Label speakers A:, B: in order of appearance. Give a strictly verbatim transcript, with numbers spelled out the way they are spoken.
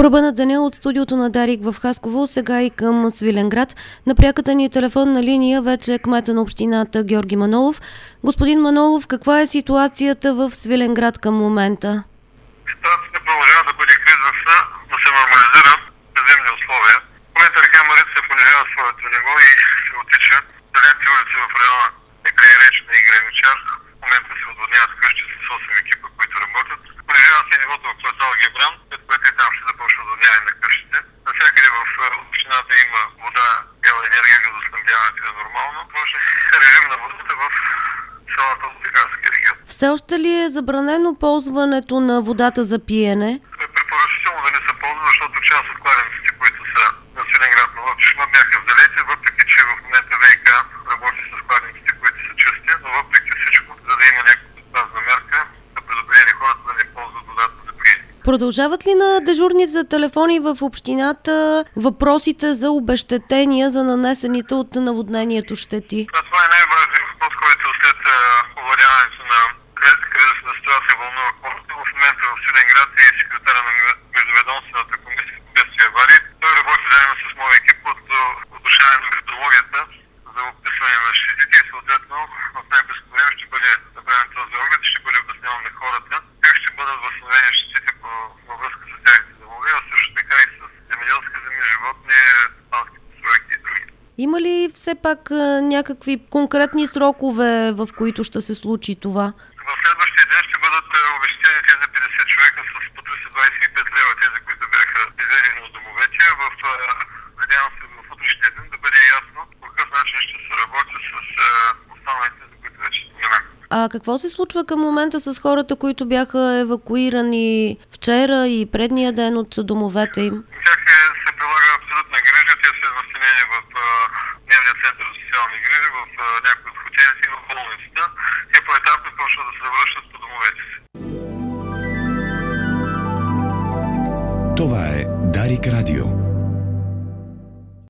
A: ръба на деня от студиото на Дарик в Хасково, сега и към Свиленград. На пряката ни телефонна линия вече е кмета на общината Георги Манолов. Господин Манолов, каква е ситуацията в Свиленград към момента?
B: Ситуацията продължава да бъде кризисна, но се нормализира в земни условия. В момента река Марица понижава своето ниво и се отича. Далети улици в района е край Речна и Граничар. В момента се отводняват къщи с осем екипа, които работят. Понижава се нивото в квартал Гебран, след което и там ще започне отводняване на къщите. Навсякъде в общината има вода, бяла енергия, газоснабдяването е нормално. Може режим на водата в селата от Лигарския регион.
A: Все още ли е забранено ползването на водата за пиене?
B: Препоръчително да не се ползва, защото част от кладенците, които са на Свиленград на Лъвчишма, бяха взалети, въпреки че в момента ВиК работи с кладенците, които са чисти, но въпреки всичко, за да има някаква предпазна мерка, са предупредени хората да не ползват водата за пиене.
A: Продължават ли на дежурните телефони в общината въпросите за обезщетения за нанесените от наводнението щети?
B: Това е най-важният въпрос, който след овладяването на кризисна ситуация вълнува хората. В момента в Свиленград и секретаря на Междуведомствената комисия по бедствия и аварии. Той работи заедно с моя екип от отношение на методологията за описване на щетите и съответно в най-близко време ще бъде направен този оглед и ще бъде обясняван на хората как ще бъдат възстановени щетите във връзка с тяхните домове, а също така и с земеделски земи, животни, стопански постройки и други.
A: Има ли все пак някакви конкретни срокове, в които ще се случи това?
B: В следващия ден ще бъдат обезщетени тези петдесет човека с по триста двадесет и пет лева, тези, които бяха изведени от домовете. В, надявам се, в утрешния ден да бъде ясно по какъв начин ще се работи с останалите, за които вече споменах.
A: А какво се случва към момента с хората, които бяха евакуирани вчера и предния ден от домовете им?
B: Тях се прилага абсолютна грижа. Те са настанени в дневния център за социални грижи, в някои от хотелите и в болницата. Те поетапно почват да се връщат по домовете си.
C: Това е Дарик Радио.